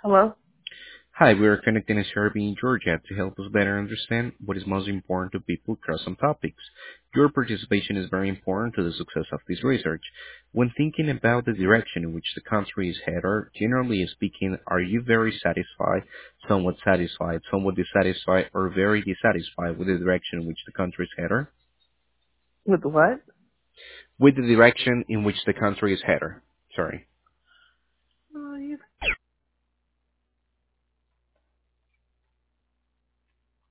Hello? Hi, we are conducting a survey in Georgia to help us better understand what is most important to people across some topics. Your participation is very important to the success of this research. When thinking about the direction in which the country is headed, generally speaking, are you very satisfied, somewhat dissatisfied, or very dissatisfied with the direction in which the country is headed? With what? With the direction in which the country is headed. Sorry.